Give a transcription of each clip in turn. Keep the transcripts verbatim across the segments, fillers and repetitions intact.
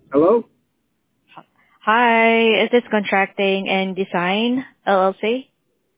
Hello? Hi, is this Contracting and Design L L C?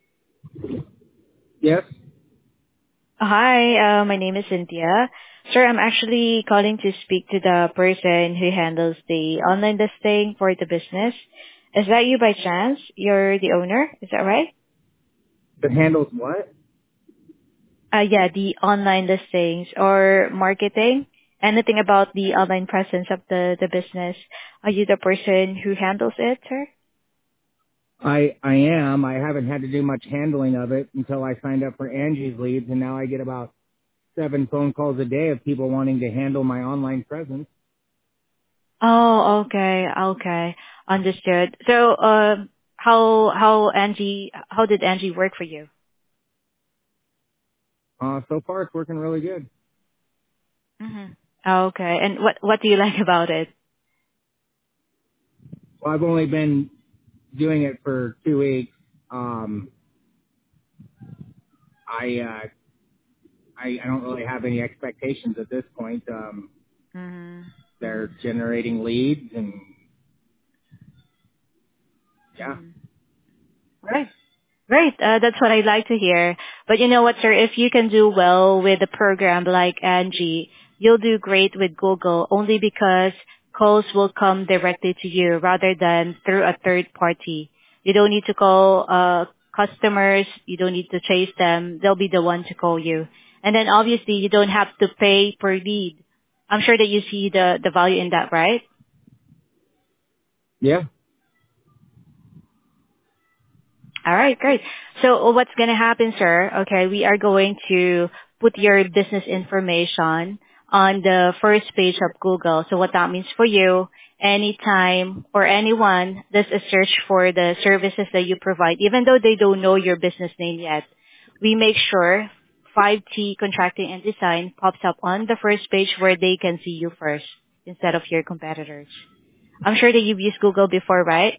Yes? Hi, uh, my name is Cynthia. Sir, I'm actually calling to speak to the person who handles the online listing for the business. Is that you by chance? You're the owner, is that right? That handles what? Uh, yeah, the online listings or marketing. Anything about the online presence of the, the business. Are you the person who handles it, sir? I I am. I haven't had to do much handling of it until I signed up for Angie's Leads, and now I get about seven phone calls a day of people wanting to handle my online presence. Oh, okay, okay, understood. So, um, how how Angie how did Angie work for you? Uh, so far, it's working really good. hmm Okay, and what what do you like about it? Well, I've only been doing it for two weeks. Um, I, uh, I I don't really have any expectations at this point. Um, hmm they're generating leads, and yeah. hmm Right. Great. Uh, that's what I like to hear. But you know what, sir? If you can do well with a program like Angie, you'll do great with Google only because calls will come directly to you rather than through a third party. You don't need to call uh, customers. You don't need to chase them. They'll be the one to call you. And then obviously you don't have to pay per lead. I'm sure that you see the, the value in that, right? Yeah. All right, great. So uh, what's going to happen, sir? Okay, we are going to put your business information on the first page of Google. So what that means for you, anytime or anyone does a search for the services that you provide, even though they don't know your business name yet, we make sure five T Contracting and Design pops up on the first page where they can see you first instead of your competitors. I'm sure that you've used Google before, right?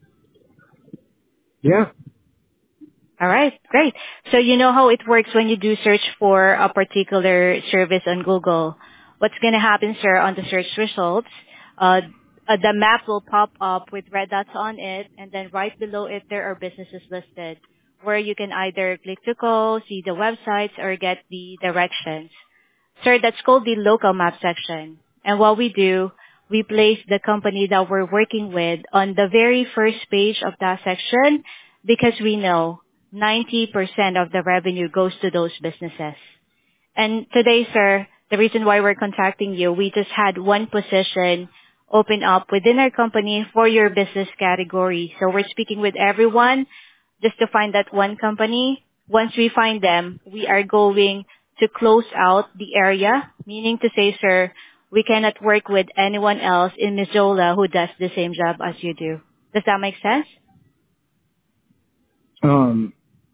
Yeah. All right, great. So you know how it works when you do search for a particular service on Google. What's going to happen, sir, on the search results, uh, uh, the map will pop up with red dots on it, and then right below it, there are businesses listed where you can either click to call, see the websites, or get the directions. Sir, that's called the local map section. And what we do, we place the company that we're working with on the very first page of that section because we know ninety percent of the revenue goes to those businesses. And today, sir, the reason why we're contacting you, we just had one position open up within our company for your business category. So we're speaking with everyone just to find that one company. Once we find them, we are going to close out the area, meaning to say, sir, we cannot work with anyone else in Missoula who does the same job as you do. Does that make sense? Um,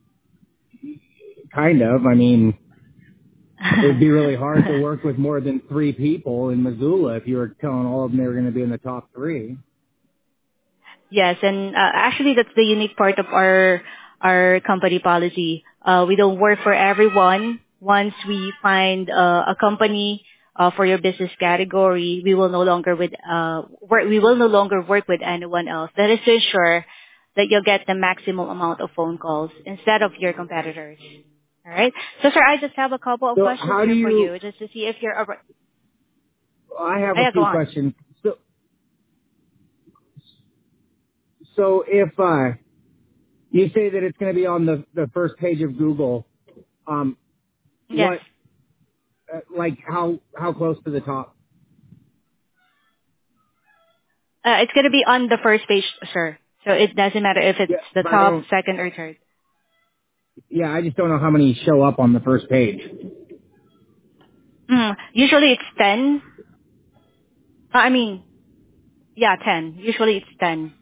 kind of. I mean, it would be really hard to work with more than three people in Missoula if you were telling all of them they were going to be in the top three. Yes, and uh, actually that's the unique part of our our company policy. Uh, we don't work for everyone. Once we find uh, a company uh, for your business category, we will no longer with uh, work, we will no longer work with anyone else. That is to ensure that you'll get the maximum amount of phone calls instead of your competitors. All right. So, sir, I just have a couple of So questions how do here for you? you, just to see if you're. A, oh, I have a yeah, go few on. questions. So, so if uh, you say that it's going to be on the the first page of Google, um, Yes. what, uh, like how how close to the top? Uh, it's going to be on the first page, sir. So it doesn't matter if it's Yeah, the but I top, don't. second, or third. Yeah, I just don't know how many show up on the first page. Mm, usually it's ten. Uh, I mean, yeah, ten. Usually it's ten.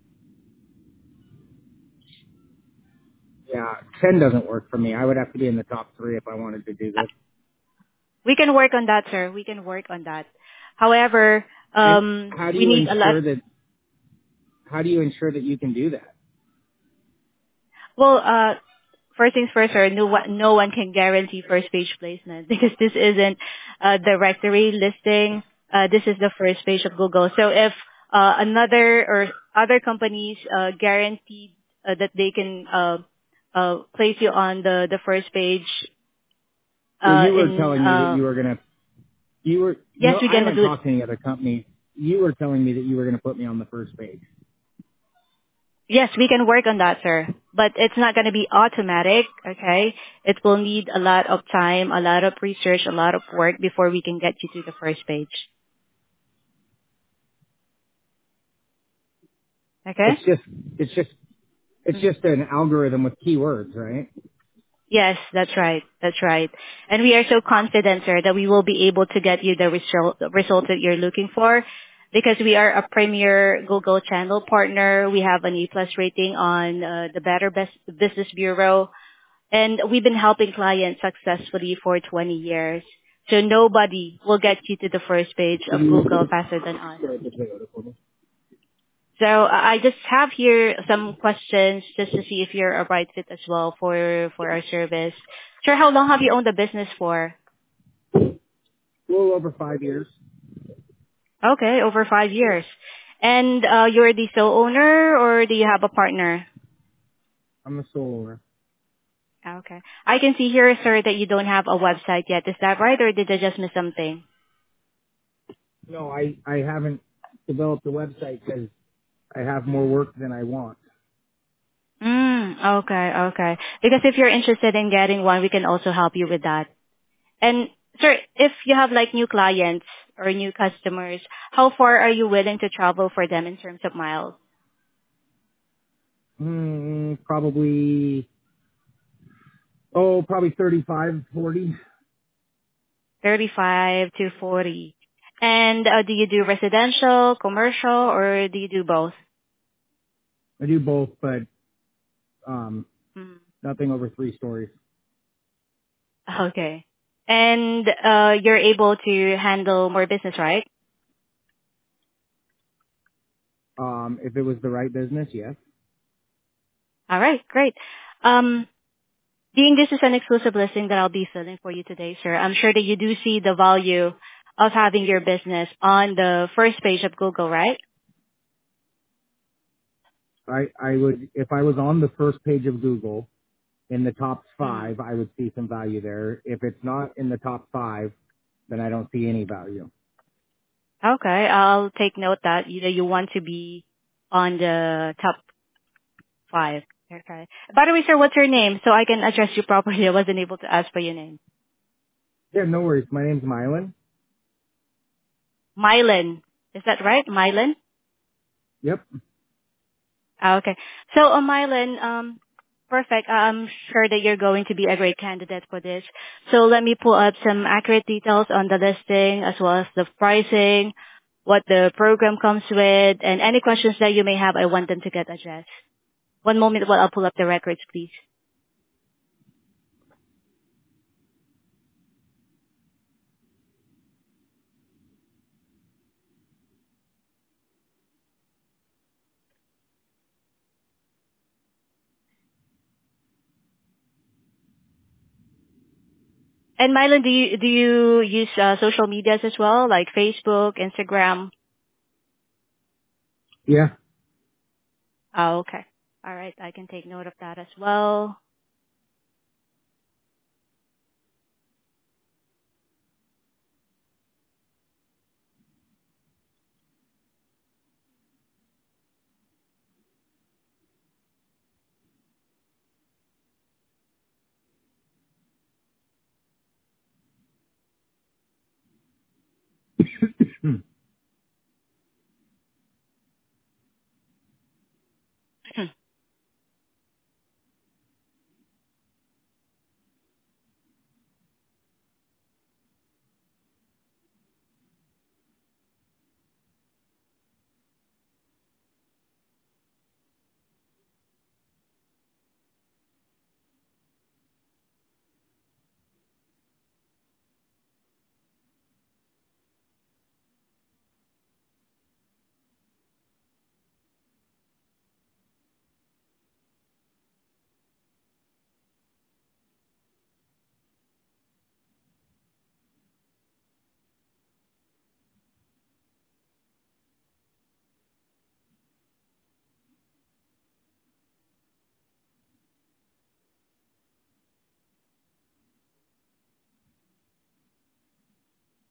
Yeah, ten doesn't work for me. I would have to be in the top three if I wanted to do Uh, this. we can work on that, sir. We can work on that. However, And um, how do we you need a lot. ensure that? How do you ensure that you can do that? Well, uh, first things first, sir. No one, no one can guarantee first page placement because this isn't a directory listing. uh, this is the first page of Google. So if uh, another or other companies uh, guaranteed uh, that they can uh, uh, place you on the, the first page Well, uh, you were in, telling me that uh, you were gonna, you were, yes, no, we're I going to haven't do it. talked to any other companies. You were telling me that you were gonna put me on the first page. Yes, we can work on that, sir. But it's not going to be automatic, okay? It will need a lot of time, a lot of research, a lot of work before we can get you to the first page. Okay? It's just, it's just, it's Mhm. just an algorithm with keywords, right? Yes, that's right. That's right. And we are so confident, sir, that we will be able to get you the result, the result that you're looking for because we are a premier Google channel partner. We have an E plus rating on uh, the Better Best Business Bureau. And we've been helping clients successfully for twenty years. So nobody will get you to the first page Can of you Google faster than us. describe the Toyota for me? So I I just have here some questions just to see if you're a right fit as well for, for our service. Sir, how long have you owned the business for? A little over five years. Okay, over five years. And uh, you're the sole owner or do you have a partner? I'm a sole owner. Okay. I can see here, sir, that you don't have a website yet. Is that right or did I just miss something? No, I, I haven't developed a website because I have more Mm. work than I want. Mm, okay, okay. Because if you're interested in getting one, we can also help you with that. And sir, if you have like new clients or new customers, how far are you willing to travel for them in terms of miles? Mm, probably, oh, probably thirty-five, forty. thirty-five to forty. And uh, do you do residential, commercial, or do you do both? I do both, but um, Mm, nothing over three stories. okay. And uh, you're able to handle more business, right? Um, if it was the right business, yes. All right, great. Um, Being this is an exclusive listing that I'll be filling for you today, sir, I'm sure that you do see the value of having your business on the first page of Google, right? I, I would, if I was on the first page of Google in the top Mm. five, I would see some value there. If it's not in the top five, then I don't see any value. Okay, I'll take note that you, that you want to be on the top five. Okay. By the way, sir, what's your name? So I can address you properly. I wasn't able to ask for your name. Yeah, no worries. My name's Mylan. Mylan. Is that right? Mylan? Yep. Ah, okay. So, uh, Mylan, um, perfect. I'm sure that you're going to be a great candidate for this. So let me pull up some accurate details on the listing as well as the pricing, what the program comes with, and any questions that you may have, I want them to get addressed. One moment while I'll pull up the records, please. And Mylan, do you do you use uh, social medias as well, like Facebook, Instagram? Yeah. Oh, okay. All right, I can take note of that as well.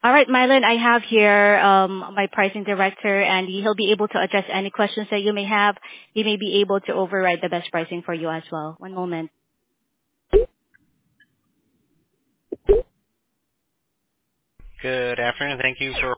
All right, Mylan, I have here um, my pricing director, and he'll be able to address any questions that you may have. He may be able to override the best pricing for you as well. One moment. Good afternoon. Thank you for